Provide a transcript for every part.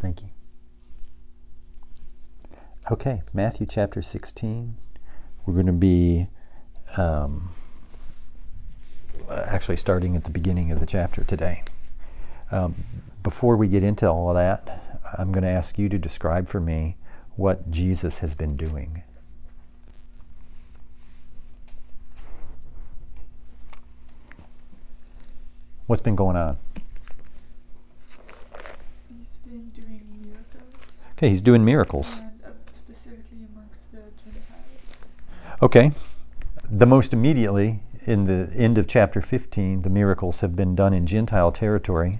Thank you. Okay, Matthew chapter 16. We're going to be actually starting at the beginning of the chapter today. Before we get into all of that, I'm going to ask you to describe for me what Jesus has been doing. What's been going on? He's been doing miracles. Okay, he's doing miracles. And specifically amongst the Gentiles. Okay. The most immediately, in the end of chapter 15, the miracles have been done in Gentile territory.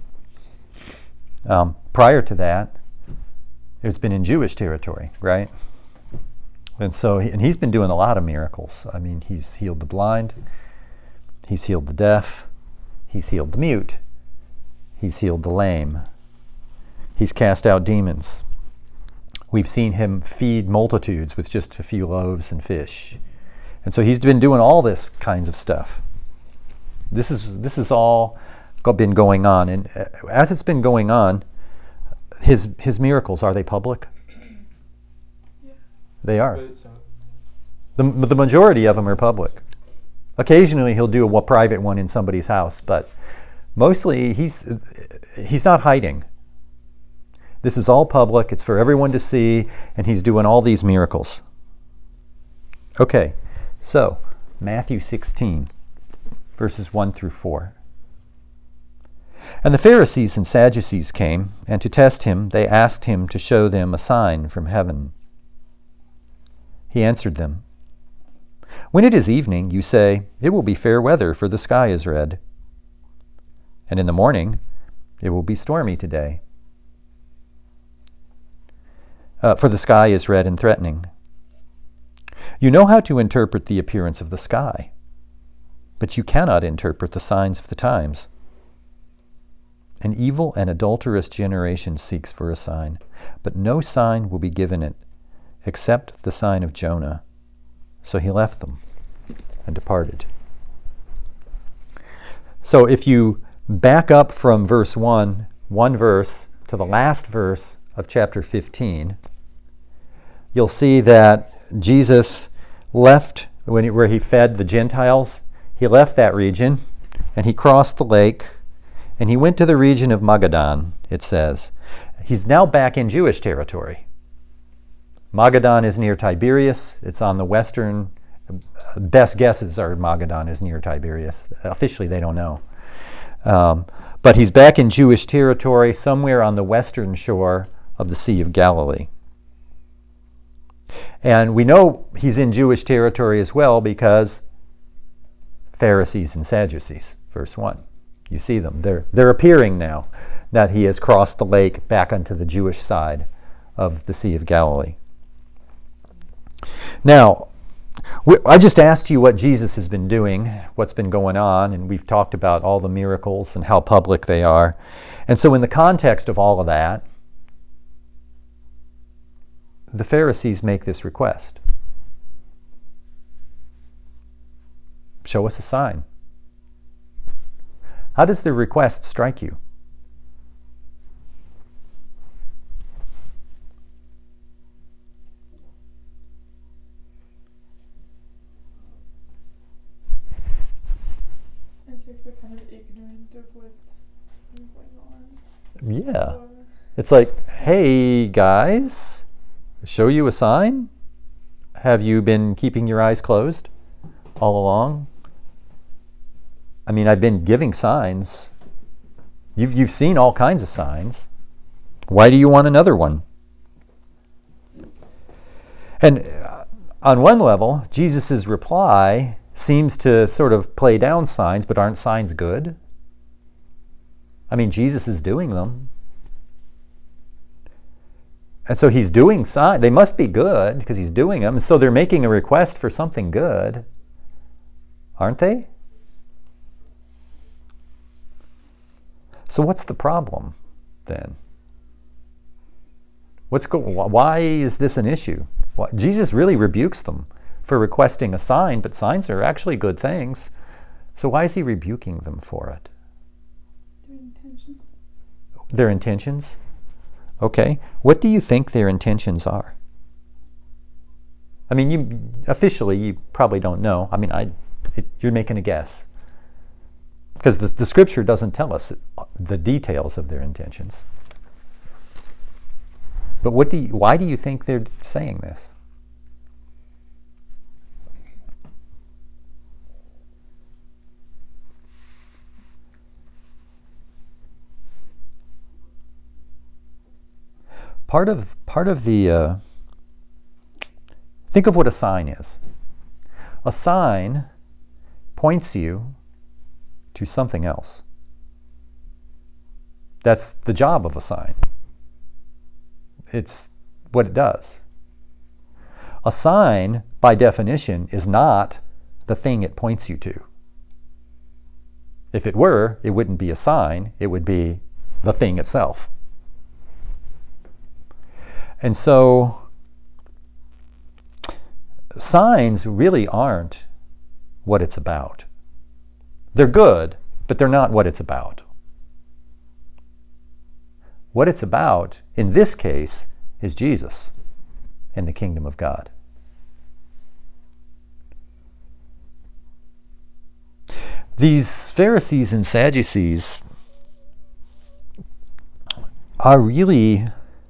Prior to that, it's been in Jewish territory, right? And so, he's been doing a lot of miracles. I mean, he's healed the blind, he's healed the deaf, he's healed the mute, he's healed the lame, he's cast out demons. We've seen him feed multitudes with just a few loaves and fish. And so he's been doing all this kinds of stuff. This is all been going on. And as it's been going on, his miracles, are they public? Yeah. They are. The majority of them are public. Occasionally he'll do a private one in somebody's house, but mostly he's not hiding. This is all public. It's for everyone to see, and he's doing all these miracles. Okay, so Matthew 16, verses 1 through 4. And the Pharisees and Sadducees came, and to test him, they asked him to show them a sign from heaven. He answered them, "When it is evening, you say, 'It will be fair weather, for the sky is red.' And in the morning, 'It will be stormy today, for the sky is red and threatening.' You know how to interpret the appearance of the sky, but you cannot interpret the signs of the times. An evil and adulterous generation seeks for a sign, but no sign will be given it, except the sign of Jonah." So he left them and departed. So if you back up from verse 1, one verse, to the last verse of chapter 15, you'll see that Jesus left, where he fed the Gentiles, he left that region, and he crossed the lake, and he went to the region of Magadan, it says. He's now back in Jewish territory. Magadan is near Tiberias. It's on the western, best guesses are Magadan is near Tiberias. Officially, they don't know. But he's back in Jewish territory, somewhere on the western shore of the Sea of Galilee. And we know he's in Jewish territory as well because Pharisees and Sadducees, verse 1. You see them. They're appearing now that he has crossed the lake back onto the Jewish side of the Sea of Galilee. Now, I just asked you what Jesus has been doing, what's been going on, and we've talked about all the miracles and how public they are. And so in the context of all of that, the Pharisees make this request. Show us a sign. How does the request strike you? It's like they're kind of ignorant of what's been going on. Yeah. Or, It's like, hey guys, show you a sign? Have you been keeping your eyes closed all along? I mean, I've been giving signs. You've seen all kinds of signs. Why do you want another one? And on one level, Jesus' reply seems to sort of play down signs, but aren't signs good? I mean, Jesus is doing them. And so he's doing signs. They must be good because he's doing them. And so they're making a request for something good, aren't they? So what's the problem then? Why is this an issue? Jesus really rebukes them for requesting a sign, but signs are actually good things. So why is he rebuking them for it? their intention. Their intentions? Okay, what do you think their intentions are? I mean, you probably don't know. I mean, you're making a guess. Because the scripture doesn't tell us the details of their intentions. But why do you think they're saying this? Part of the think of what a sign is. A sign points you to something else. That's the job of a sign. It's what it does. A sign, by definition, is not the thing it points you to. If it were, it wouldn't be a sign, it would be the thing itself. And so, signs really aren't what it's about. They're good, but they're not what it's about. What it's about, in this case, is Jesus and the kingdom of God. These Pharisees and Sadducees are really,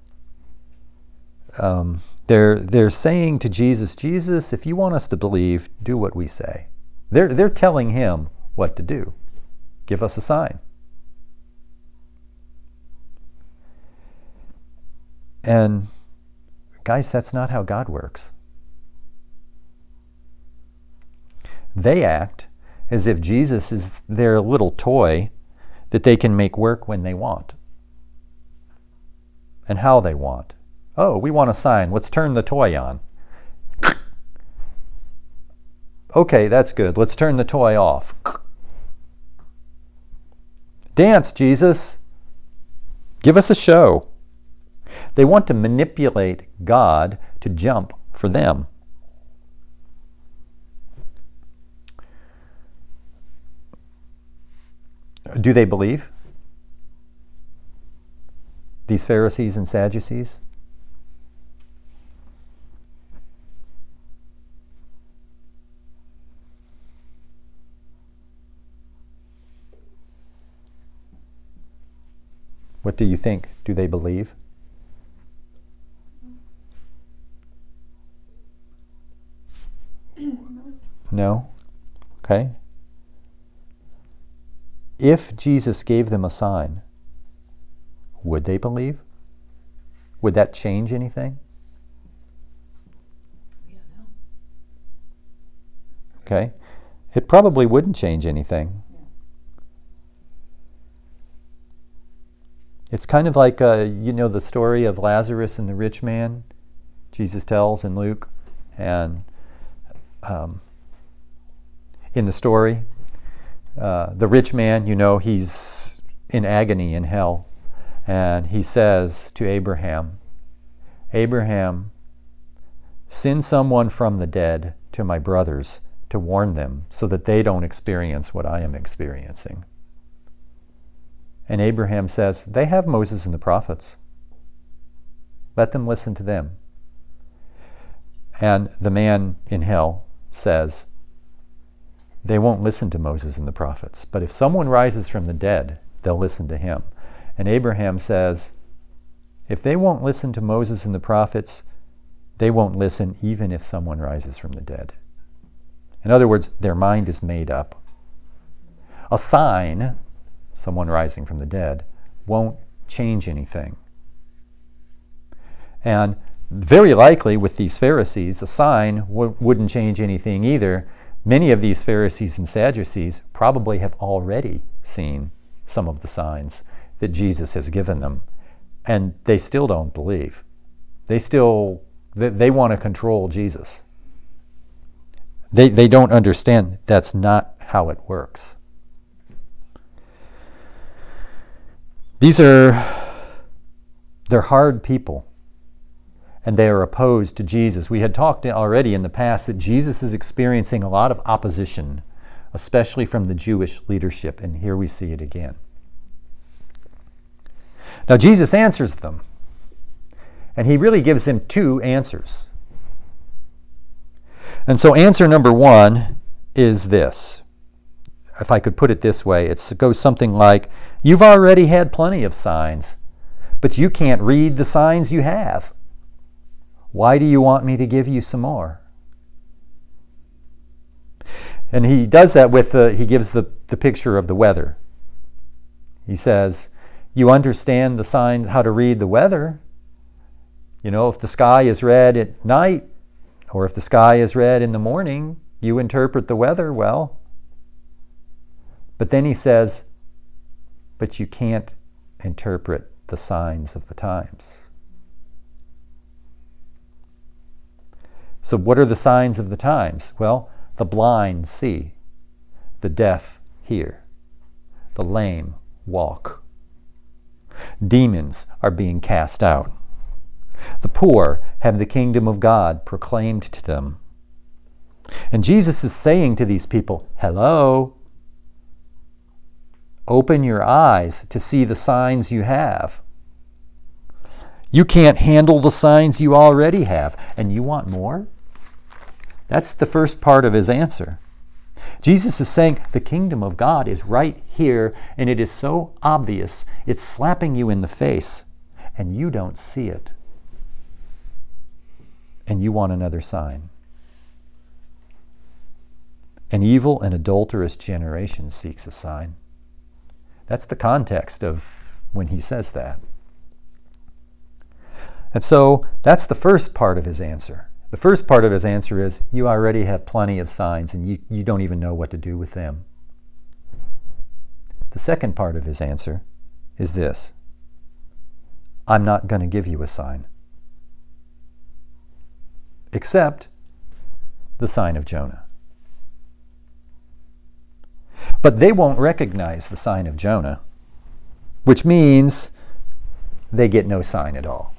they're saying to Jesus, Jesus, if you want us to believe, do what we say. They're telling him what to do. Give us a sign. And guys, that's not how God works. They act as if Jesus is their little toy that they can make work when they want and how they want. Oh, we want a sign. Let's turn the toy on. Okay, that's good. Let's turn the toy off. Dance, Jesus. Give us a show. They want to manipulate God to jump for them. Do they believe? These Pharisees and Sadducees? What do you think? Do they believe? No? Okay. If Jesus gave them a sign, would they believe? Would that change anything? We don't know. Okay. It probably wouldn't change anything. Yeah. It's kind of like, the story of Lazarus and the rich man Jesus tells in Luke. And in the story, the rich man, he's in agony in hell. And he says to Abraham, Abraham, send someone from the dead to my brothers to warn them so that they don't experience what I am experiencing. And Abraham says, they have Moses and the prophets. Let them listen to them. And the man in hell says, they won't listen to Moses and the prophets, but if someone rises from the dead, they'll listen to him. And Abraham says, if they won't listen to Moses and the prophets, they won't listen even if someone rises from the dead. In other words, their mind is made up. A sign, someone rising from the dead, won't change anything. And very likely with these Pharisees, a sign wouldn't change anything either. Many of these Pharisees and Sadducees probably have already seen some of the signs that Jesus has given them, and they still don't believe. They want to control Jesus. They don't understand that's not how it works. They're hard people, and they are opposed to Jesus. We had talked already in the past that Jesus is experiencing a lot of opposition, especially from the Jewish leadership, and here we see it again. Now Jesus answers them. And he really gives them two answers. And so answer number one is this. If I could put it this way, it goes something like, you've already had plenty of signs, but you can't read the signs you have. Why do you want me to give you some more? And he does that with, he gives the picture of the weather. He says, you understand the signs, how to read the weather. You know, if the sky is red at night, or if the sky is red in the morning, you interpret the weather well. But then he says, but you can't interpret the signs of the times. So what are the signs of the times? Well, the blind see, the deaf hear, the lame walk. Demons are being cast out. The poor have the kingdom of God proclaimed to them. And Jesus is saying to these people, hello, open your eyes to see the signs you have. You can't handle the signs you already have, and you want more? That's the first part of his answer. Jesus is saying the kingdom of God is right here, and it is so obvious, it's slapping you in the face, and you don't see it. And you want another sign. An evil and adulterous generation seeks a sign. That's the context of when he says that. And so that's the first part of his answer. The first part of his answer is, you already have plenty of signs and you don't even know what to do with them. The second part of his answer is this: I'm not going to give you a sign. Except the sign of Jonah. But they won't recognize the sign of Jonah, which means they get no sign at all.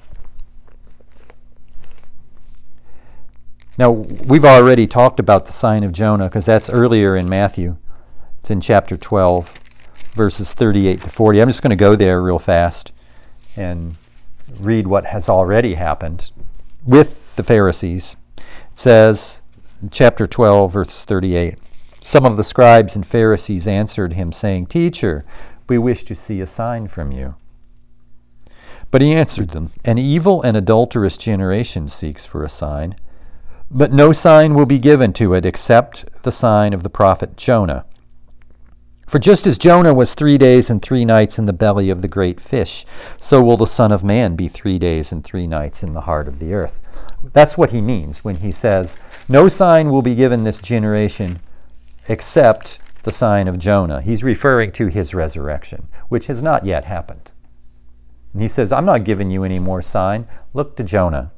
Now, we've already talked about the sign of Jonah because that's earlier in Matthew. It's in chapter 12, verses 38 to 40. I'm just going to go there real fast and read what has already happened with the Pharisees. It says, chapter 12, verse 38, some of the scribes and Pharisees answered him, saying, Teacher, we wish to see a sign from you. But he answered them, An evil and adulterous generation seeks for a sign, but no sign will be given to it except the sign of the prophet Jonah. For just as Jonah was 3 days and 3 nights in the belly of the great fish, so will the Son of Man be 3 days and 3 nights in the heart of the earth. That's what he means when he says, no sign will be given this generation except the sign of Jonah. He's referring to his resurrection, which has not yet happened. And he says, I'm not giving you any more sign. Look to Jonah.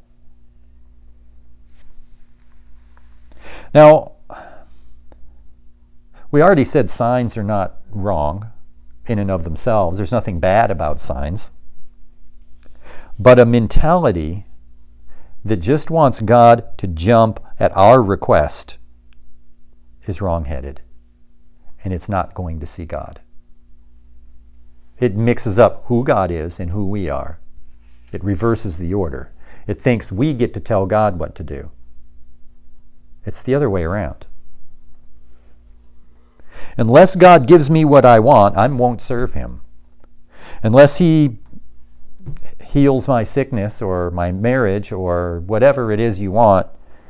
Now, we already said signs are not wrong in and of themselves. There's nothing bad about signs. But a mentality that just wants God to jump at our request is wrong-headed. And it's not going to see God. It mixes up who God is and who we are. It reverses the order. It thinks we get to tell God what to do. It's the other way around. Unless God gives me what I want, I won't serve him. Unless he heals my sickness or my marriage or whatever it is you want,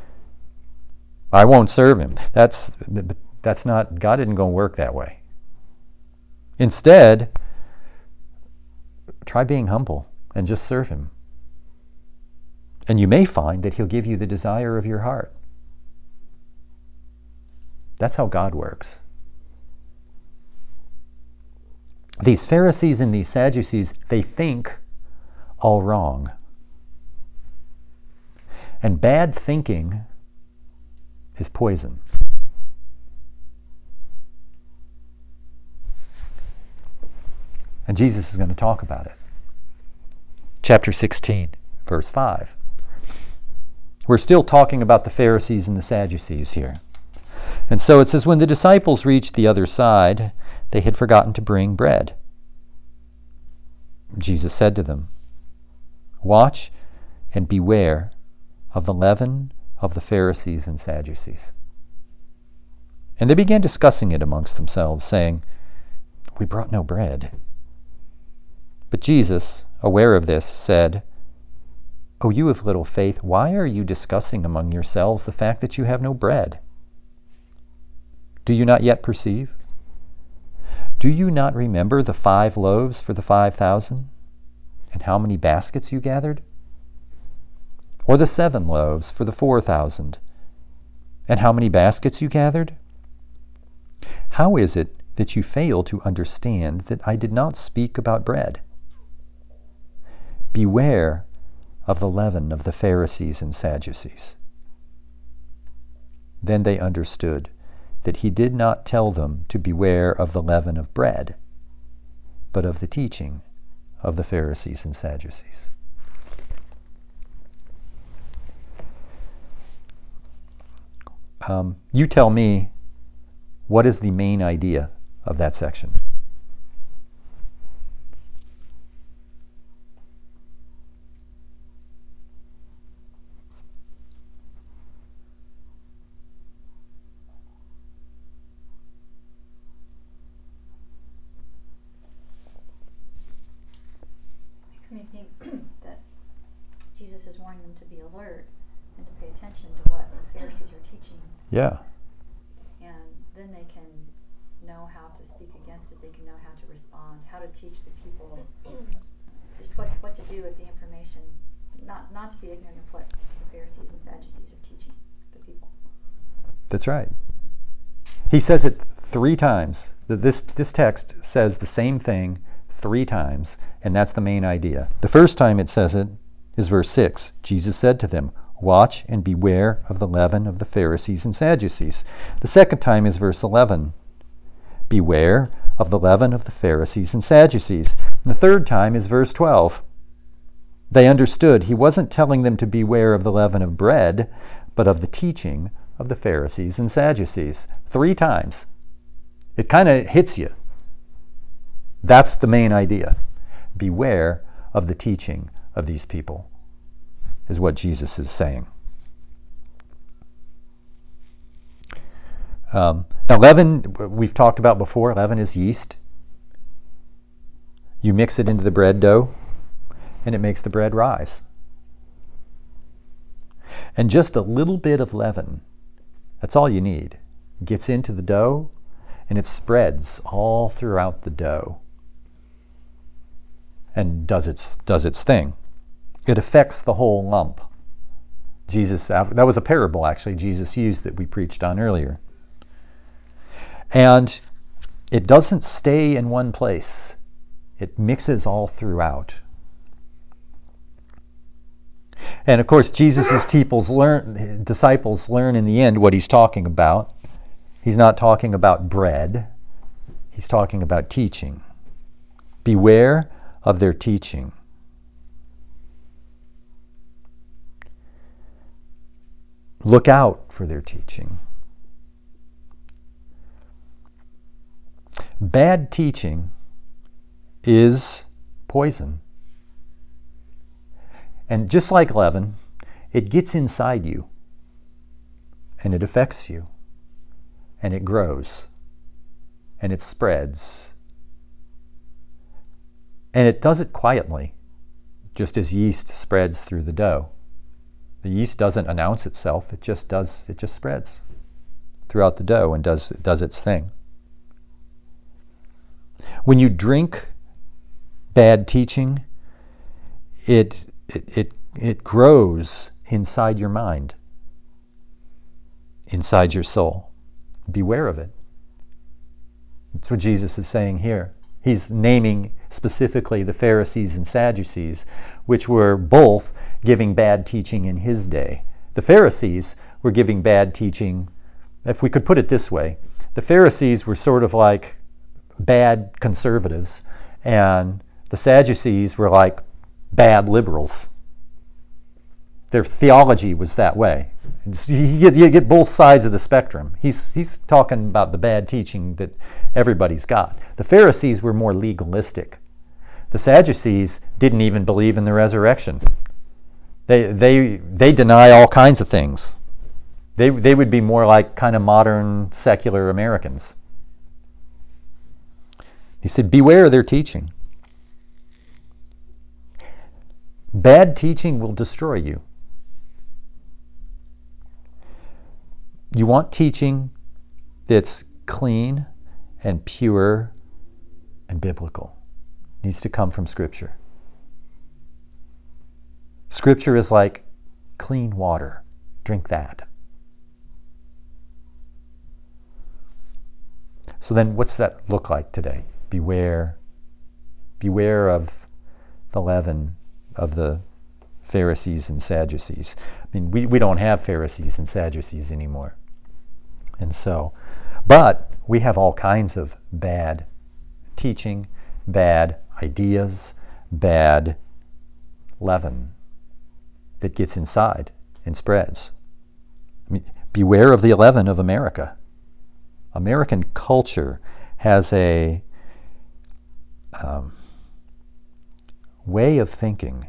I won't serve him. That's not, God isn't going to work that way. Instead, try being humble and just serve him. And you may find that he'll give you the desire of your heart. That's how God works. These Pharisees and these Sadducees, they think all wrong. And bad thinking is poison. And Jesus is going to talk about it. Chapter 16, verse 5. We're still talking about the Pharisees and the Sadducees here. And so it says, when the disciples reached the other side, they had forgotten to bring bread. Jesus said to them, Watch and beware of the leaven of the Pharisees and Sadducees. And they began discussing it amongst themselves, saying, We brought no bread. But Jesus, aware of this, said, O you of little faith, why are you discussing among yourselves the fact that you have no bread? Do you not yet perceive? Do you not remember the 5 loaves for the 5,000, and how many baskets you gathered? Or the 7 loaves for the 4,000, and how many baskets you gathered? How is it that you fail to understand that I did not speak about bread? Beware of the leaven of the Pharisees and Sadducees. Then they understood that he did not tell them to beware of the leaven of bread, but of the teaching of the Pharisees and Sadducees. You tell me, what is the main idea of that section? Makes me think that Jesus is warning them to be alert and to pay attention to what the Pharisees are teaching. Yeah. And then they can know how to speak against it. They can know how to respond, how to teach the people, just what to do with the information. Not to be ignorant of what the Pharisees and Sadducees are teaching the people. That's right. He says it 3 times. This text says the same thing 3 times, and that's the main idea. The first time it says it is verse 6. Jesus said to them, Watch and beware of the leaven of the Pharisees and Sadducees. The second time is verse 11. Beware of the leaven of the Pharisees and Sadducees. And the third time is verse 12. They understood he wasn't telling them to beware of the leaven of bread, but of the teaching of the Pharisees and Sadducees. 3 times. It kind of hits you. That's the main idea. Beware of the teaching of these people, is what Jesus is saying. Now, leaven, we've talked about before. Leaven is yeast. You mix it into the bread dough, and it makes the bread rise. And just a little bit of leaven, that's all you need, gets into the dough, and it spreads all throughout the dough and does its thing. It affects the whole lump. That was a parable, actually, Jesus used that we preached on earlier. And it doesn't stay in one place. It mixes all throughout. And of course, Jesus' disciples learn in the end what he's talking about. He's not talking about bread. He's talking about teaching. Beware of their teaching. Look out for their teaching. Bad teaching is poison. And just like leaven, it gets inside you, and it affects you, and it grows, and it spreads. And it does it quietly, just as yeast spreads through the dough. The yeast doesn't announce itself, it just spreads throughout the dough and does its thing. When you drink bad teaching, it grows inside your mind, inside your soul. Beware of it. That's what Jesus is saying here. He's naming specifically the Pharisees and Sadducees, which were both giving bad teaching in his day. The Pharisees were giving bad teaching, if we could put it this way. The Pharisees were sort of like bad conservatives, and the Sadducees were like bad liberals. Their theology was that way. You get both sides of the spectrum. He's talking about the bad teaching that everybody's got. The Pharisees were more legalistic. The Sadducees didn't even believe in the resurrection. They deny all kinds of things. They would be more like kind of modern secular Americans. He said, beware of their teaching. Bad teaching will destroy you. You want teaching that's clean and pure and biblical. It needs to come from Scripture. Scripture is like clean water. Drink that. So then what's that look like today? Beware of the leaven of the Pharisees and Sadducees. I mean, we don't have Pharisees and Sadducees anymore. And so, but we have all kinds of bad teaching, bad ideas, bad leaven that gets inside and spreads. I mean, beware of the leaven of America. American culture has a way of thinking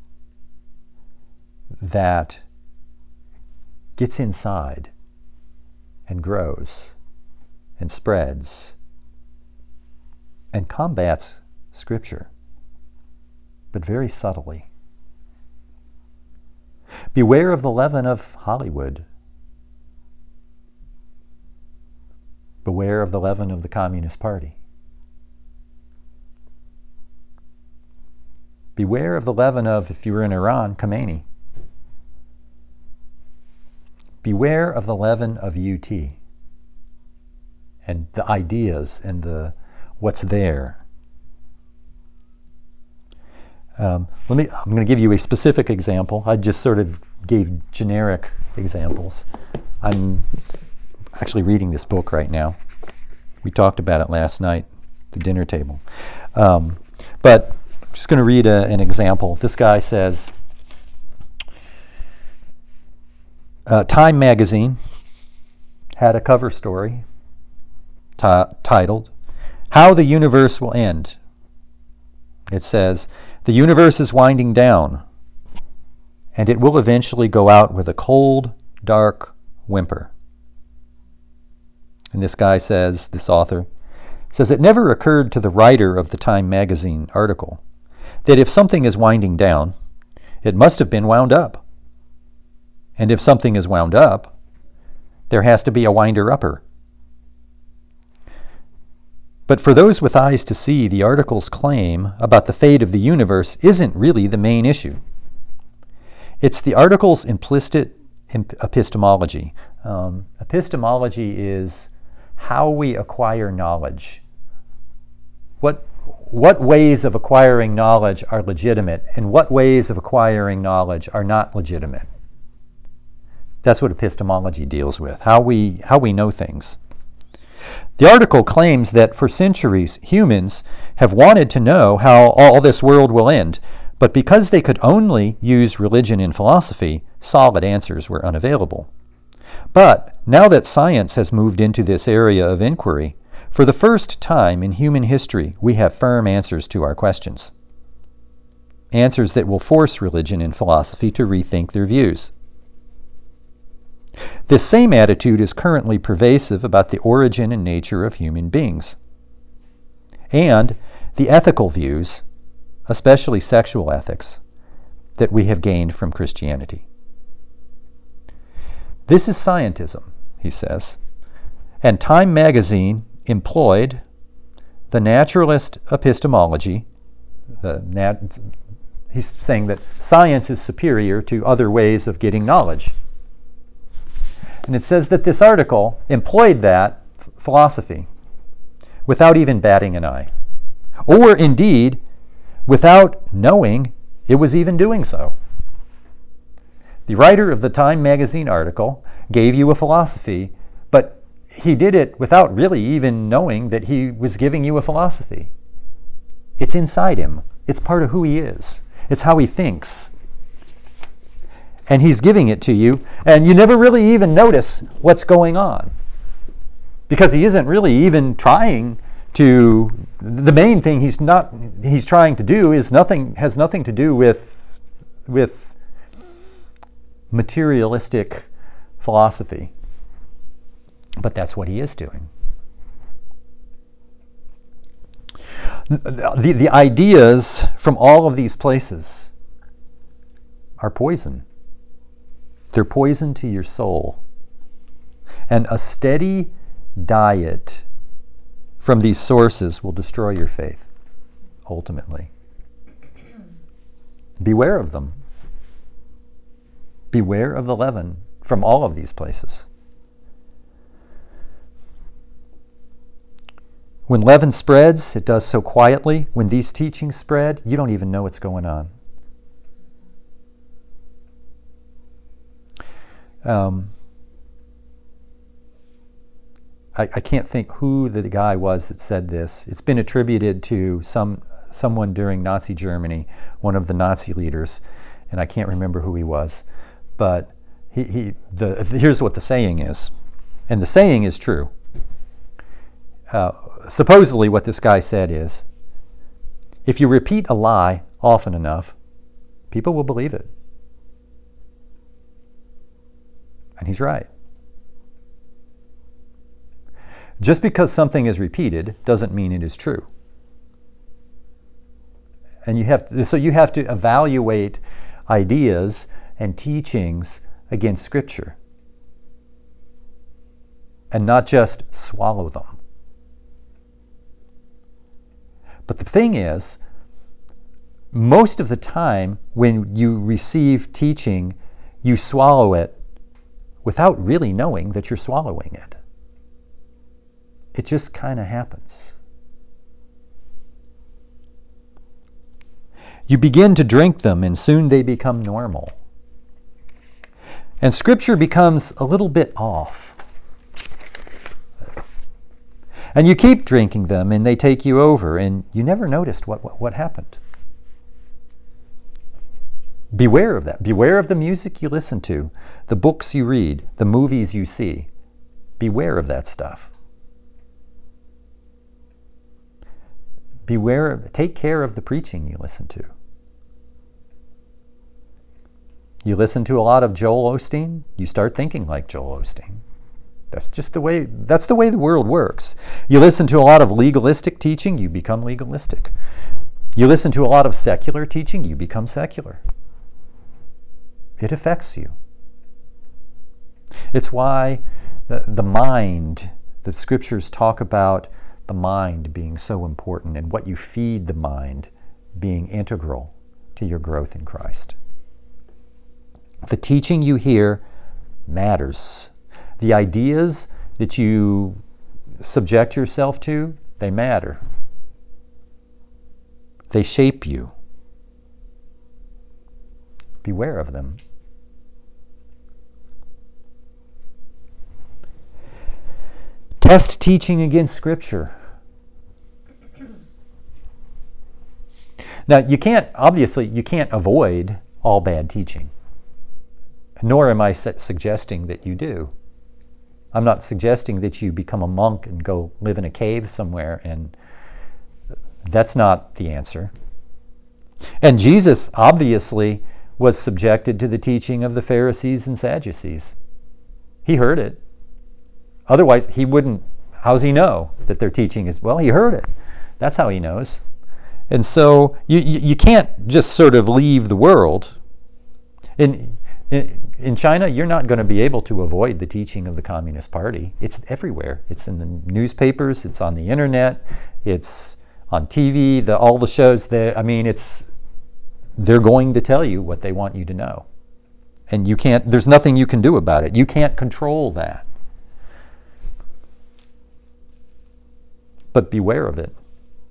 that gets inside and grows and spreads and combats Scripture, but very subtly. Beware of the leaven of Hollywood. Beware of the leaven of the Communist Party. Beware of the leaven of, if you were in Iran, Khomeini. Beware of the leaven of UT and the ideas and the what's there. I'm going to give you a specific example. I just sort of gave generic examples. I'm actually reading this book right now. We talked about it last night at the dinner table. But I'm just going to read an example. This guy says, Time magazine had a cover story titled, How the Universe Will End. It says, the universe is winding down, and it will eventually go out with a cold, dark whimper. And this guy says, this author, says, it never occurred to the writer of the Time magazine article that if something is winding down, it must have been wound up. And if something is wound up, there has to be a winder-upper. But for those with eyes to see, the article's claim about the fate of the universe isn't really the main issue. It's the article's implicit epistemology. Epistemology is how we acquire knowledge. What ways of acquiring knowledge are legitimate and what ways of acquiring knowledge are not legitimate. That's what epistemology deals with, how we know things. The article claims that for centuries humans have wanted to know how all this world will end, but because they could only use religion and philosophy, solid answers were unavailable. But now that science has moved into this area of inquiry, for the first time in human history, we have firm answers to our questions. Answers that will force religion and philosophy to rethink their views. This same attitude is currently pervasive about the origin and nature of human beings, and the ethical views, especially sexual ethics, that we have gained from Christianity. This is scientism, he says, and Time magazine employed the naturalist epistemology. He's saying that science is superior to other ways of getting knowledge. And it says that this article employed that philosophy without even batting an eye, or indeed without knowing it was even doing so. The writer of the Time magazine article gave you a philosophy, but he did it without really even knowing that he was giving you a philosophy. It's inside him. It's part of who he is. It's how he thinks. And he's giving it to you, and you never really even notice what's going on. Because he isn't really even trying to, the main thing he's trying to do has nothing to do with materialistic philosophy. But that's what he is doing. The ideas from all of these places are poison. They're poison to your soul. And a steady diet from these sources will destroy your faith, ultimately. Beware of them. Beware of the leaven from all of these places. When leaven spreads, it does so quietly. When these teachings spread, you don't even know what's going on. I can't think who the guy was that said this. It's been attributed to someone during Nazi Germany, one of the Nazi leaders, and I can't remember who he was. But here's what the saying is, and the saying is true. Supposedly what this guy said is, if you repeat a lie often enough, people will believe it. And he's right. Just because something is repeated doesn't mean it is true. And you have to evaluate ideas and teachings against Scripture and not just swallow them. But the thing is, most of the time when you receive teaching, you swallow it without really knowing that you're swallowing it. It just kind of happens. You begin to drink them, and soon they become normal. And Scripture becomes a little bit off. And you keep drinking them, and they take you over, and you never noticed what happened. Beware of that. Beware of the music you listen to, the books you read, the movies you see. Beware of that stuff. Take care of the preaching you listen to. You listen to a lot of Joel Osteen, you start thinking like Joel Osteen. That's the way the world works. You listen to a lot of legalistic teaching, you become legalistic. You listen to a lot of secular teaching, you become secular. It affects you. It's why the mind, the Scriptures talk about the mind being so important and what you feed the mind being integral to your growth in Christ. The teaching you hear matters. The ideas that you subject yourself to, they matter. They shape you. Beware of them. Test teaching against Scripture. Now, you can't avoid all bad teaching. Nor am I suggesting that you do. I'm not suggesting that you become a monk and go live in a cave somewhere, and that's not the answer. And Jesus obviously was subjected to the teaching of the Pharisees and Sadducees. He heard it. Otherwise, he wouldn't. How does he know that their teaching is? Well, he heard it. That's how he knows. And so you can't just sort of leave the world. In China, you're not going to be able to avoid the teaching of the Communist Party. It's everywhere. It's in the newspapers. It's on the internet. It's on TV. All the shows there. I mean, they're going to tell you what they want you to know, and you can't. There's nothing you can do about it. You can't control that. But beware of it.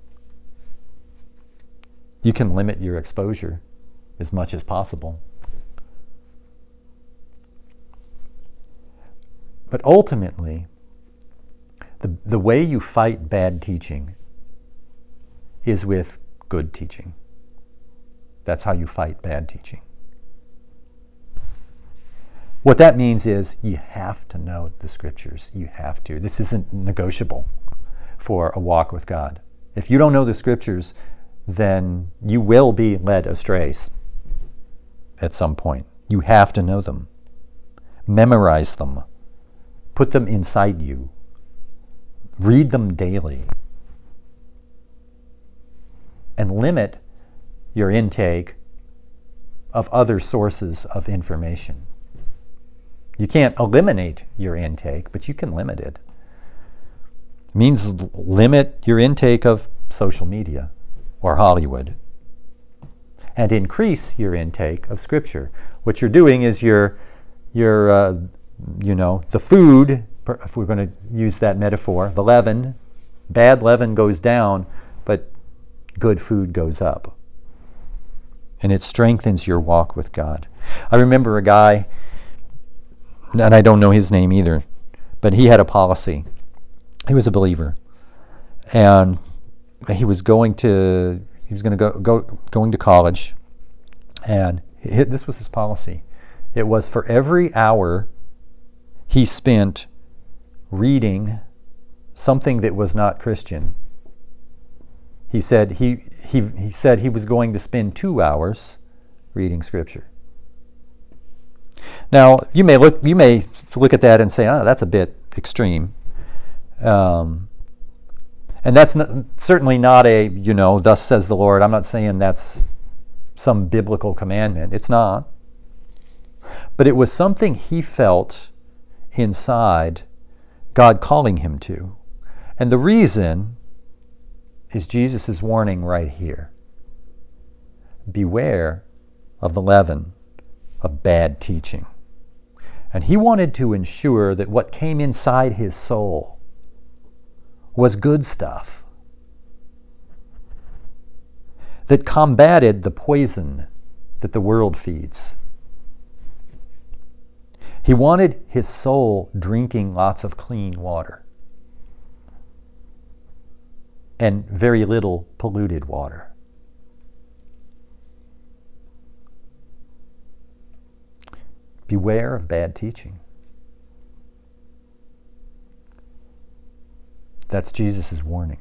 You can limit your exposure as much as possible. But ultimately, the way you fight bad teaching is with good teaching. That's how you fight bad teaching. What that means is you have to know the Scriptures. You have to. This isn't negotiable for a walk with God. If you don't know the Scriptures, then you will be led astray at some point. You have to know them. Memorize them. Put them inside you. Read them daily. And limit your intake of other sources of information. You can't eliminate your intake, but you can limit it. It means limit your intake of social media or Hollywood and increase your intake of Scripture. What you're doing is the food, if we're going to use that metaphor, the leaven, bad leaven goes down, but good food goes up. And it strengthens your walk with God. I remember a guy, and I don't know his name either, but he had a policy. He was a believer, and he was going to college, and this was his policy. It was for every hour he spent reading something that was not Christian. He said he said he was going to spend 2 hours reading Scripture. Now you may look at that and say, "Oh, that's a bit extreme," and that's certainly not a "Thus says the Lord." I'm not saying that's some biblical commandment. It's not, but it was something he felt inside God calling him to, and the reason is Jesus' warning right here. Beware of the leaven of bad teaching. And he wanted to ensure that what came inside his soul was good stuff that combated the poison that the world feeds. He wanted his soul drinking lots of clean water and very little polluted water. Beware of bad teaching. That's Jesus' warning.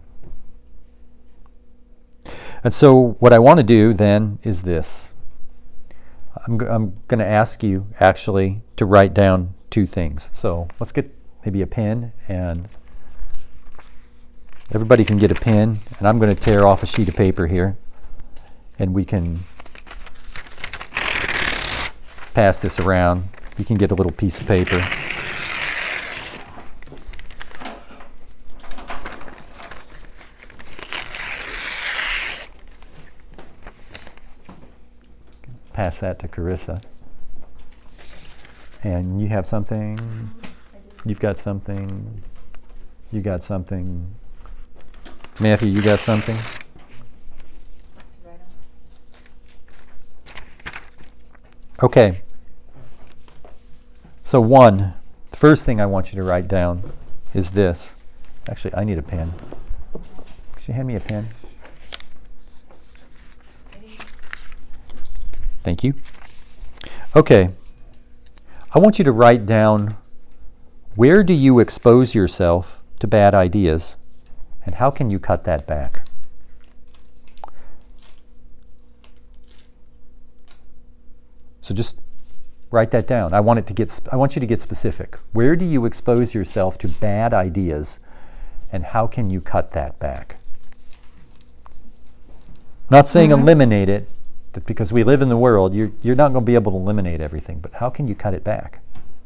And so what I want to do then is this. I'm going to ask you actually to write down 2 things. So let's get maybe a pen, and everybody can get a pen, and I'm going to tear off a sheet of paper here, and we can pass this around. You can get a little piece of paper. Pass that to Carissa. And you have something? You've got something? You got something? Matthew, you got something? Okay. So the first thing I want you to write down is this. Actually, I need a pen. Could you hand me a pen? Thank you. Okay. I want you to write down, where do you expose yourself to bad ideas, and how can you cut that back? So just write that down. I want you to get specific. Where do you expose yourself to bad ideas, and how can you cut that back? I'm not saying eliminate it, because we live in the world. You're not going to be able to eliminate everything, but how can you cut it back?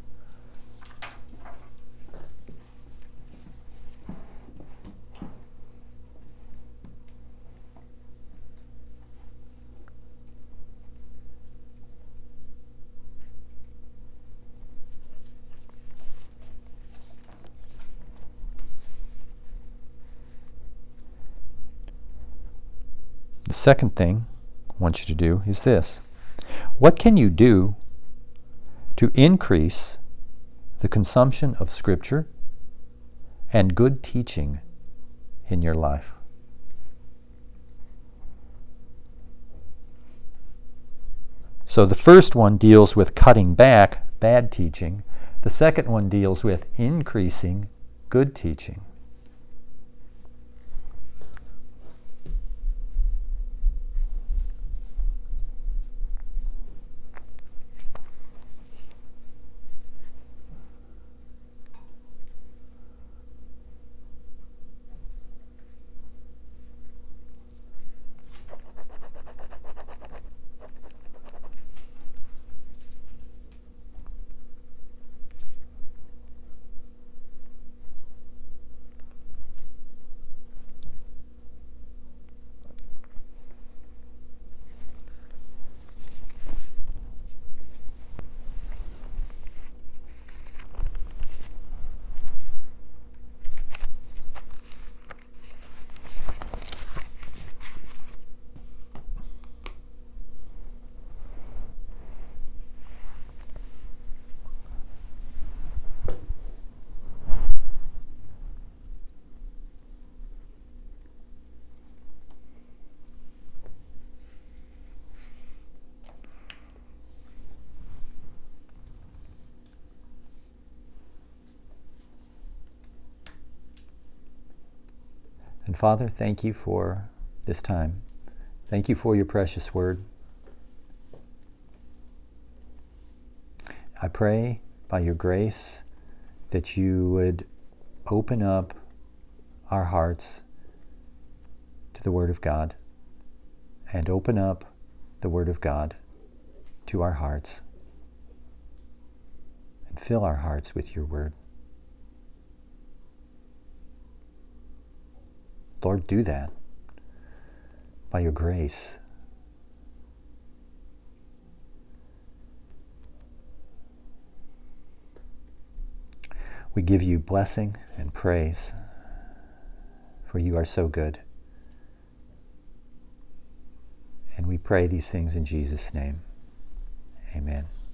The second thing I want you to do is this. What can you do to increase the consumption of Scripture and good teaching in your life? So the first one deals with cutting back bad teaching. The second one deals with increasing good teaching. And Father, thank you for this time. Thank you for your precious word. I pray by your grace that you would open up our hearts to the Word of God and open up the Word of God to our hearts and fill our hearts with your Word. Lord, do that by your grace. We give you blessing and praise, for you are so good. And we pray these things in Jesus' name. Amen.